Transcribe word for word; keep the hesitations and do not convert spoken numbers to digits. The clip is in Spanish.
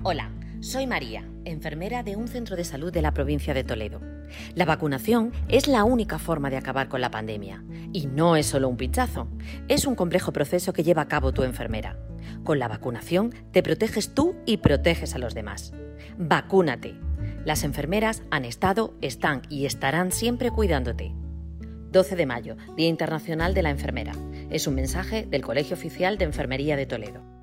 Hola, soy María, enfermera de un centro de salud de la provincia de Toledo. La vacunación es la única forma de acabar con la pandemia. Y no es solo un pinchazo, es un complejo proceso que lleva a cabo tu enfermera. Con la vacunación te proteges tú y proteges a los demás. ¡Vacúnate! Las enfermeras han estado, están y estarán siempre cuidándote. doce de mayo, Día Internacional de la Enfermera. Es un mensaje del Colegio Oficial de Enfermería de Toledo.